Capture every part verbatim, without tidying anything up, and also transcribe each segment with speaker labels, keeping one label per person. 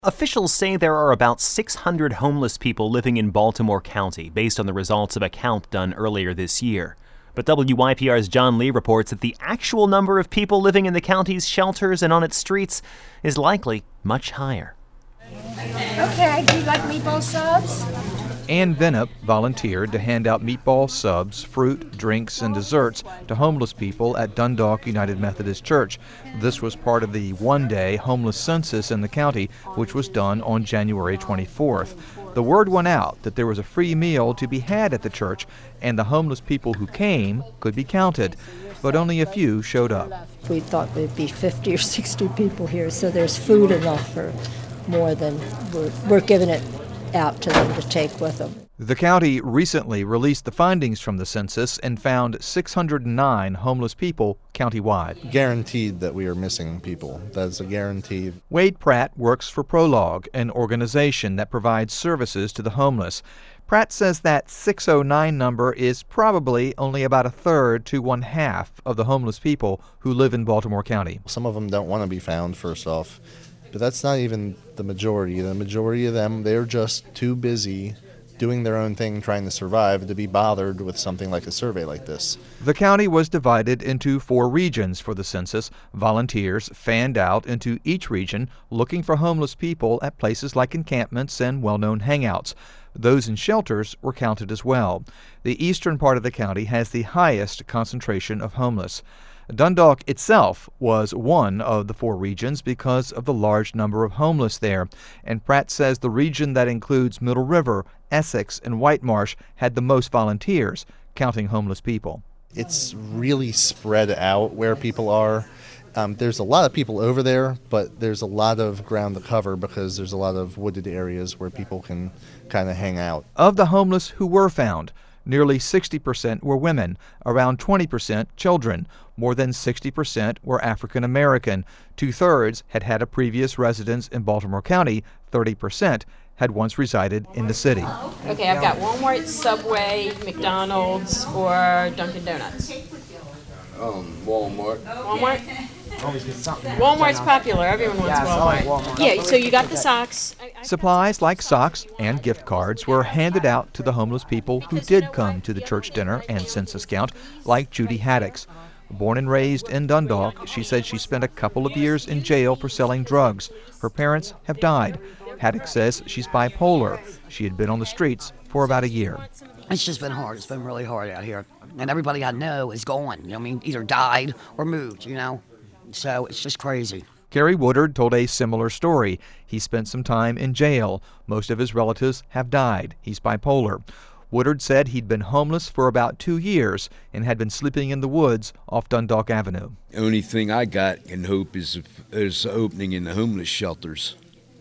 Speaker 1: Officials say there are about six hundred homeless people living in Baltimore County, based on the results of a count done earlier this year. But W Y P R's John Lee reports that the actual number of people living in the county's shelters and on its streets is likely much higher.
Speaker 2: Okay, do you like meatball subs?
Speaker 3: Ann Bennett volunteered to hand out meatball subs, fruit, drinks, and desserts to homeless people at Dundalk United Methodist Church. This was part of the one-day homeless census in the county, which was done on January twenty-fourth. The word went out that there was a free meal to be had at the church, and the homeless people who came could be counted, but only a few showed up.
Speaker 2: We thought there'd be fifty or sixty people here, so there's food enough for more than we're, we're giving it out to them to take with them.
Speaker 3: The county recently released the findings from the census and found six hundred nine homeless people countywide.
Speaker 4: Guaranteed that we are missing people. That's a guarantee.
Speaker 3: Wade Pratt works for Prologue, an organization that provides services to the homeless. Pratt says that six oh nine number is probably only about a third to one half of the homeless people who live in Baltimore County.
Speaker 4: Some of them don't want to be found, first off. But that's not even the majority. The majority of them, they're just too busy doing their own thing, trying to survive, to be bothered with something like a survey like this.
Speaker 3: The county was divided into four regions for the census. Volunteers fanned out into each region, looking for homeless people at places like encampments and well-known hangouts. Those in shelters were counted as well. The eastern part of the county has the highest concentration of homeless. Dundalk itself was one of the four regions because of the large number of homeless there, and Pratt says the region that includes Middle River, Essex, and White Marsh had the most volunteers, counting homeless people.
Speaker 4: It's really spread out where people are. Um, there's a lot of people over there, but there's a lot of ground to cover because there's a lot of wooded areas where people can kind of hang out.
Speaker 3: Of the homeless who were found, nearly sixty percent were women, around twenty percent children. More than sixty percent were African American. Two-thirds had had a previous residence in Baltimore County. thirty percent had once resided in the city.
Speaker 5: Okay, I've got Walmart, Subway, McDonald's, or Dunkin' Donuts.
Speaker 6: Um, Walmart.
Speaker 5: Walmart? Walmart's popular. Everyone wants Walmart. Yeah, so you got the socks.
Speaker 3: Supplies like socks and gift cards were handed out to the homeless people who did come to the church dinner and census count, like Judy Haddix. Born and raised in Dundalk, she said she spent a couple of years in jail for selling drugs. Her parents have died. Haddix says she's bipolar. She had been on the streets for about a year.
Speaker 7: It's just been hard. It's been really hard out here. And everybody I know is gone. You know, I mean, either died or moved, you know. So it's just crazy.
Speaker 3: Kerry Woodard told a similar story. He spent some time in jail. Most of his relatives have died. He's bipolar. Woodard said he'd been homeless for about two years and had been sleeping in the woods off Dundalk Avenue.
Speaker 6: The only thing I got and hope is if there's an opening in the homeless shelters.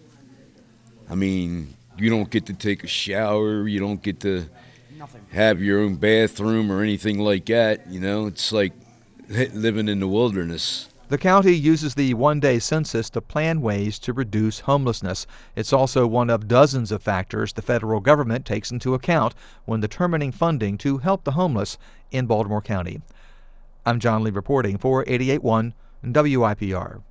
Speaker 6: I mean, you don't get to take a shower, you don't get to have your own bathroom or anything like that. You know, it's like living in the wilderness.
Speaker 3: The county uses the one-day census to plan ways to reduce homelessness. It's also one of dozens of factors the federal government takes into account when determining funding to help the homeless in Baltimore County. I'm John Lee reporting for eighty-eight point one W I P R.